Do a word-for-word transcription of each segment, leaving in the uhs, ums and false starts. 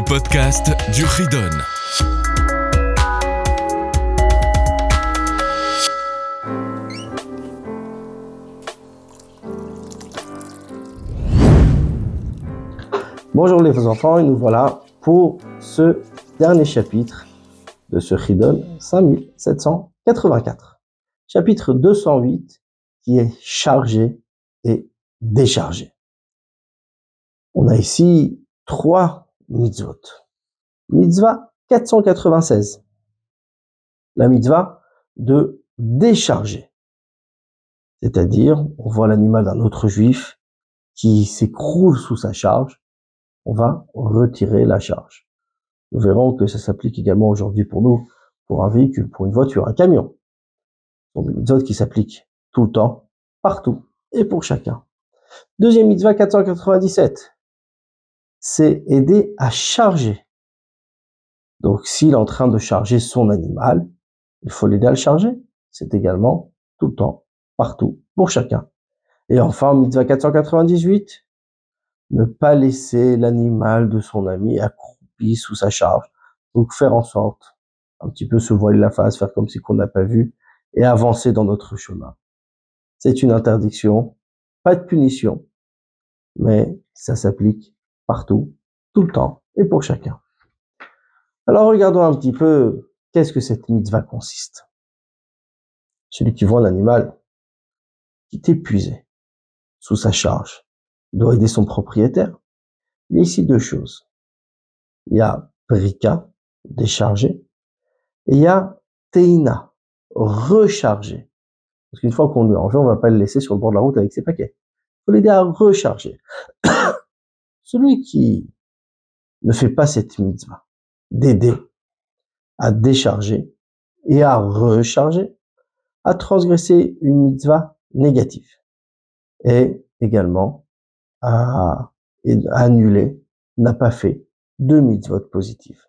podcast du Ridon. Bonjour les enfants, et nous voilà pour ce dernier chapitre de ce Ridon cinq mille sept cent quatre-vingt-quatre. Chapitre deux cent huit qui est chargé et déchargé. On a ici trois mitzvot. Mitzvah quatre cent quatre-vingt-seize. La mitzvah de décharger. C'est-à-dire, on voit l'animal d'un autre juif qui s'écroule sous sa charge. On va retirer la charge. Nous verrons que ça s'applique également aujourd'hui pour nous, pour un véhicule, pour une voiture, un camion. Ce sont des mitzvot qui s'appliquent tout le temps, partout et pour chacun. Deuxième mitzvah quatre cent quatre-vingt-dix-sept, c'est aider à charger. Donc s'il est en train de charger son animal, il faut l'aider à le charger. C'est également tout le temps, partout, pour chacun. Et enfin, mitzvah quatre cent quatre-vingt-dix-huit, ne pas laisser l'animal de son ami accroupi sous sa charge. Donc faire en sorte, un petit peu se voiler la face, faire comme si qu'on n'a pas vu, et avancer dans notre chemin. C'est une interdiction, pas de punition, mais ça s'applique partout, tout le temps, et pour chacun. Alors regardons un petit peu, qu'est-ce que cette mitzvah consiste. Celui qui voit l'animal qui est épuisé sous sa charge doit aider son propriétaire. Il y a ici deux choses. Il y a brika, décharger, et il y a teina, recharger. Parce qu'une fois qu'on lui a enlevé, on ne va pas le laisser sur le bord de la route avec ses paquets. Il faut l'aider à recharger. Celui qui ne fait pas cette mitzvah, d'aider à décharger et à recharger, a transgressé une mitzvah négative. Et également a annulé, n'a pas fait deux mitzvot positives.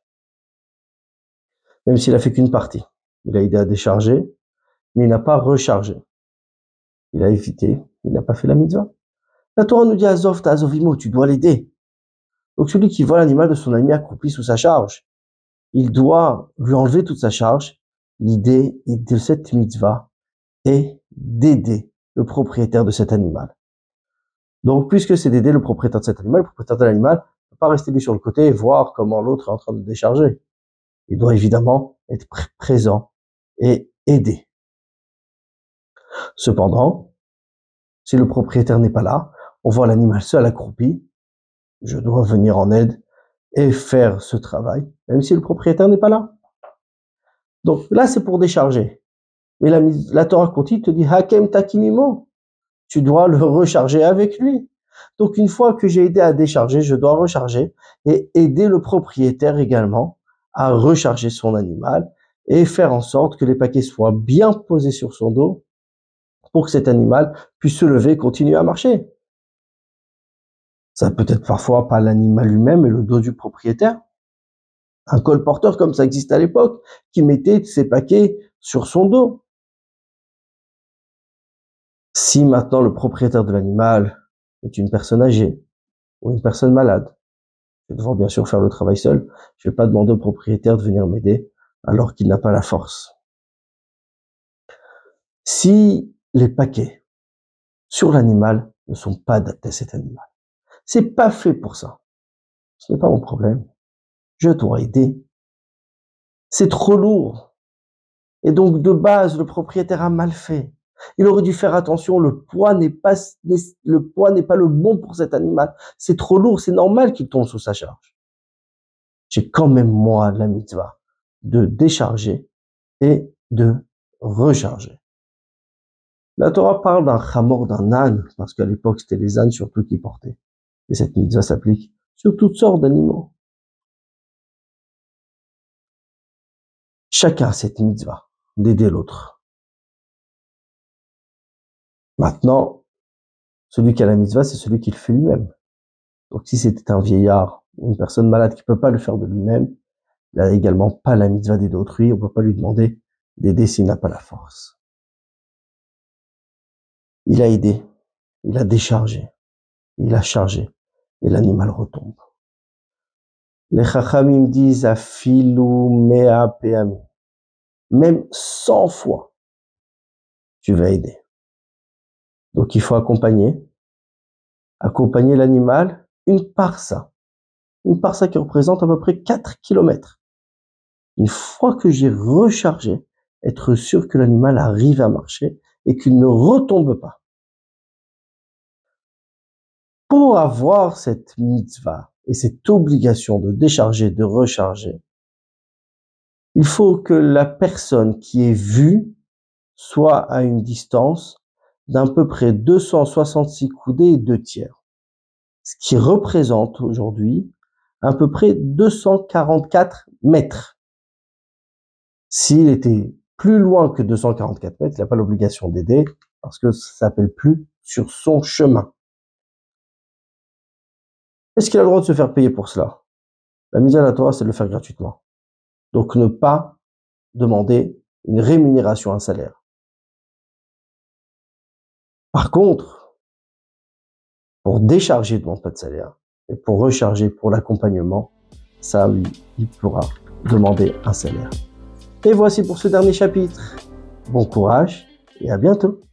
Même s'il a fait qu'une partie. Il a aidé à décharger, mais il n'a pas rechargé. Il a évité, il n'a pas fait la mitzvah. La Torah nous dit Azov ta azovimo, tu dois l'aider. Donc celui qui voit l'animal de son ami accroupi sous sa charge, il doit lui enlever toute sa charge. L'idée de cette mitzvah est d'aider le propriétaire de cet animal. Donc puisque c'est d'aider le propriétaire de cet animal, le propriétaire de l'animal ne peut pas rester lui sur le côté et voir comment l'autre est en train de décharger. Il doit évidemment être pr- présent et aider. Cependant, si le propriétaire n'est pas là, on voit l'animal seul accroupi, je dois venir en aide et faire ce travail, même si le propriétaire n'est pas là. Donc là, c'est pour décharger. Mais la, la Torah continue te dit Hakem takimimo, tu dois le recharger avec lui. Donc une fois que j'ai aidé à décharger, je dois recharger et aider le propriétaire également à recharger son animal et faire en sorte que les paquets soient bien posés sur son dos pour que cet animal puisse se lever et continuer à marcher. Ça peut être parfois pas l'animal lui-même, mais le dos du propriétaire. Un colporteur, comme ça existe à l'époque, qui mettait ses paquets sur son dos. Si maintenant le propriétaire de l'animal est une personne âgée ou une personne malade, je vais devoir bien sûr faire le travail seul. Je vais pas demander au propriétaire de venir m'aider alors qu'il n'a pas la force. Si les paquets sur l'animal ne sont pas adaptés à cet animal, c'est pas fait pour ça. Ce n'est pas mon problème. Je dois aider. C'est trop lourd. Et donc, de base, le propriétaire a mal fait. Il aurait dû faire attention. Le poids n'est pas, le poids n'est pas le bon pour cet animal. C'est trop lourd. C'est normal qu'il tombe sous sa charge. J'ai quand même, moi, la mitzvah de décharger et de recharger. La Torah parle d'un chamor, d'un âne, parce qu'à l'époque, c'était les ânes surtout qui portaient. Et cette mitzvah s'applique sur toutes sortes d'animaux. Chacun a cette mitzvah d'aider l'autre. Maintenant, celui qui a la mitzvah, c'est celui qui le fait lui-même. Donc si c'était un vieillard, une personne malade qui peut pas le faire de lui-même, il a également pas la mitzvah d'aider autrui, on peut pas lui demander d'aider s'il n'a pas la force. Il a aidé, il a déchargé, il a chargé, et l'animal retombe. Les Chachamim disent afilu mea peami. Même cent fois, tu vas aider. Donc il faut accompagner, accompagner l'animal, une parsa. Une parsa qui représente à peu près quatre kilomètres. Une fois que j'ai rechargé, être sûr que l'animal arrive à marcher et qu'il ne retombe pas. Pour avoir cette mitzvah et cette obligation de décharger, de recharger, il faut que la personne qui est vue soit à une distance d'à peu près deux cent soixante-six coudées et deux tiers. Ce qui représente aujourd'hui à peu près deux cent quarante-quatre mètres. S'il était plus loin que deux cent quarante-quatre mètres, il n'a pas l'obligation d'aider parce que ça s'appelle plus sur son chemin. Est-ce qu'il a le droit de se faire payer pour cela? La mise à la Torah, c'est de le faire gratuitement. Donc ne pas demander une rémunération, un salaire. Par contre, pour décharger, il ne demande pas de salaire. Et pour recharger, pour l'accompagnement, ça, oui, il pourra demander un salaire. Et voici pour ce dernier chapitre. Bon courage et à bientôt.